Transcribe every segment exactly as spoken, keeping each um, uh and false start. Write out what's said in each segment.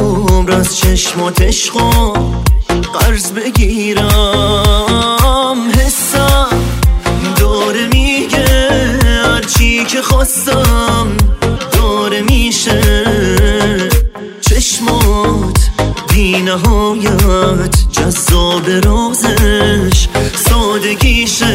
عمر از چشماتش خواه قرض بگیرم. حسم داره میگه هرچی که خواستم داره میشه. چشمات بی نهایت جذاب رازش سادگیشه.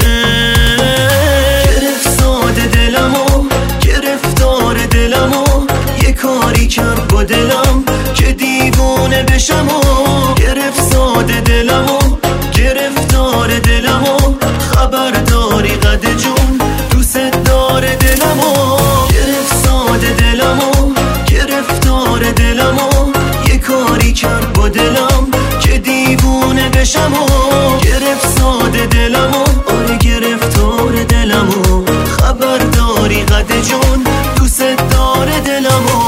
گرفت ساده دلمو گرفتار دلمو یه کاری کرد با دلم که دیوونه بشم. و گرفت ساده دلمو گرفتار دلمو خبرداری قد جون دوست داره دلمو. گرفت ساده دلمو گرفتار دلمو یه کاری کرد با دلم که دیوونه بشم. و گرفت ساده دلمو آره گرفتار دلمو خبرداری قد جون دوست داره دلمو.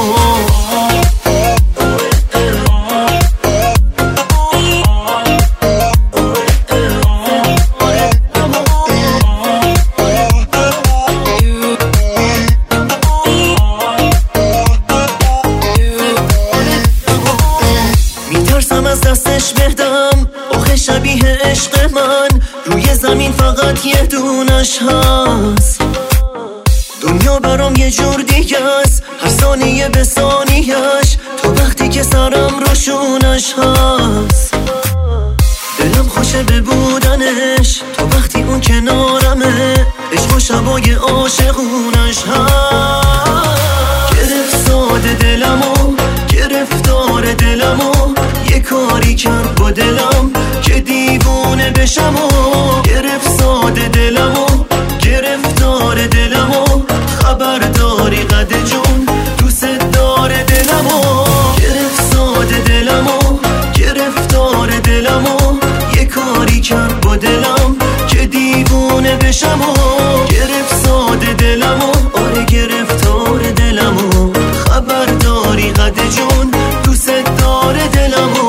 میترسم از دستش بردم آخه شبیه عشق من روی زمین فقط یه دونش هست. دنیا برام یه جور دیگه است هر ثانیه به ثانیه‌اش تو وقتی که سرم روشونش هست. دلم خوشه به بودنش تو وقتی اون کنارمه. عشق و شبای عاشقونش هست. گرفت ساده دلمو گرفتار دلمو یه کاری کرد با دلم که دیوونه بشم. و گرفت ساده دلمو گرفتار دلمو خبرداری قد جون دوست داره دلمو. گرفت ساده دلمو گرفتار دلمو یه کاری کرد با دلم که دیوونه بشم. و گرفت ساده دلمو آره گرفتار دلمو خبرداری قد جون دوست داره دلمو.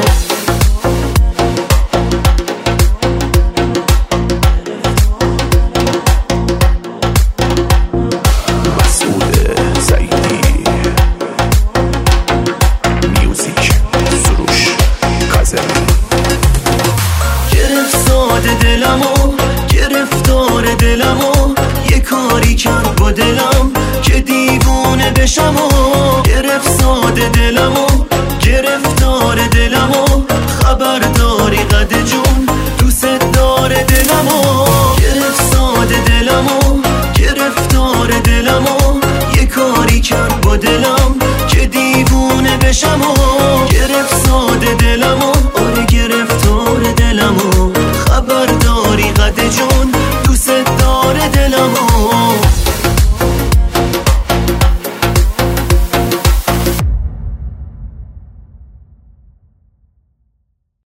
دلمو گرفتار دلمو یه کاری کرد با دلم که دیوونه بشم. و گرفت ساده دلمو گرفتار دلمو خبرداری قد جون دوست داره دلمو. گرفت ساده دلمو گرفتار دلمو یه کاری کرد با دلم که دیوونه بشم. و گرفت ساده دلمو